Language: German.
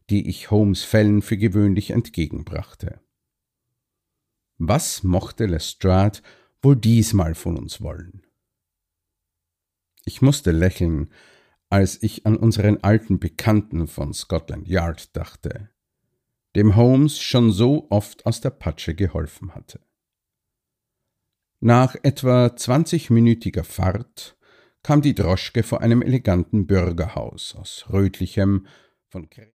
die ich Holmes Fällen für gewöhnlich entgegenbrachte. Was mochte Lestrade wohl diesmal von uns wollen? Ich musste lächeln, als ich an unseren alten Bekannten von Scotland Yard dachte, dem Holmes schon so oft aus der Patsche geholfen hatte. Nach etwa 20-minütiger Fahrt kam die Droschke vor einem eleganten Bürgerhaus aus rötlichem, von